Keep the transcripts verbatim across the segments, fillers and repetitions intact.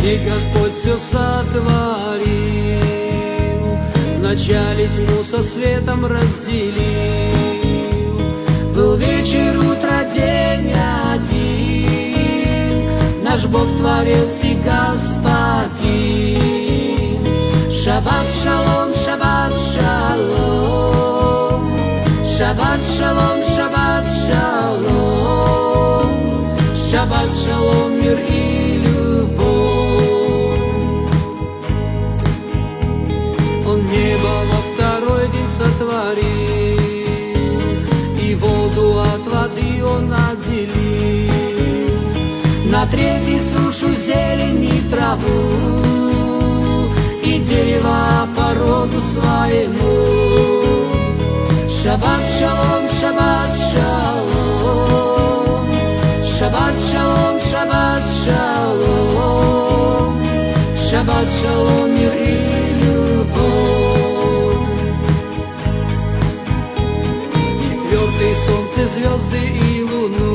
И Господь все сотворил, вначале тьму со светом разделил. Был вечер, утро, день один, наш Бог Творец и Господин. Шаббат шалом, шаббат шалом, шаббат шалом, шаббат шалом, шаббат шалом, мир и небо во второй день сотворил, и воду от воды Он отделил. На третий сушу зелень и траву, и дерево по роду своему. Шаббат шалом, шаббат шалом, шаббат шалом, шаббат шалом, шаббат шалом, мир и четвертый солнце, звезды и луну,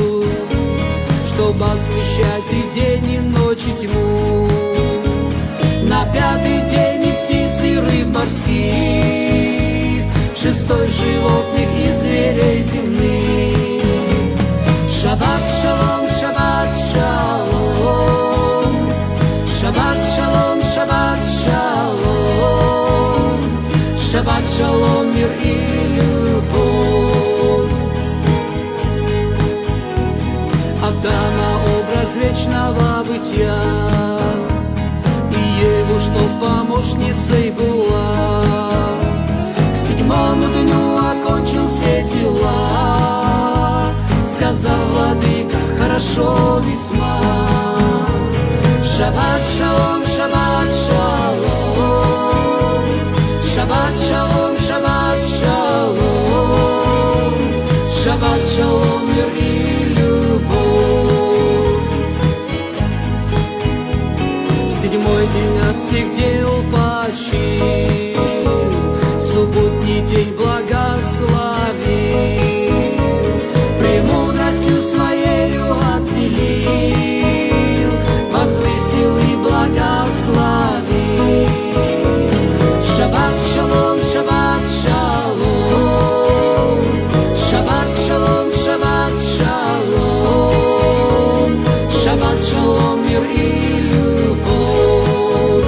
чтобы освещать и день, и ночь, и тьму. На пятый день и птиц, и рыб морских, шестой животных и зверей земных. Шаббат шалом, шаббат шалом, шаббат шалом, шаббат шалом, шаббат шалом, мир и любовь. Адама образ вечного бытия, и Еву, что помощницей была. К седьмому дню окончил все дела, сказал Владыка, хорошо весьма. Шаббат шалом, шаббат шалом, шаббат шалом, шаббат шалом, шаббат шалом, мир и любовь. В седьмой день от всех дел почил, субботний день благословил, премудростью своею отделил, возвысил и благословил. Шаббат шалом, шаббат шалом, шаббат шалом, шаббат шалом, шаббат шалом, мир и любовь.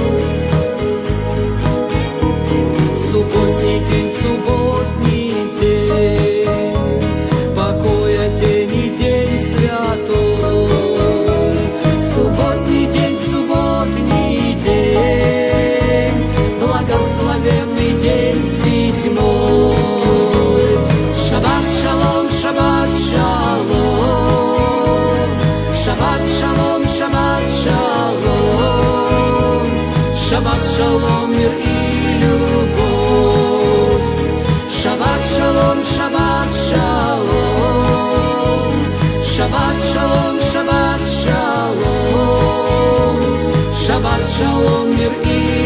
Субботний день, субботний день, покоя день и день святой. Субботний день, субботний день, благословенный день седьмой. Шаббат шалом, шаббат шалом, шаббат шалом, шаббат шалом, шаббат шалом, мир и любовь. Шаббат шалом, шаббат шалом, шаббат шалом, шаббат шалом, шаббат шалом, мир и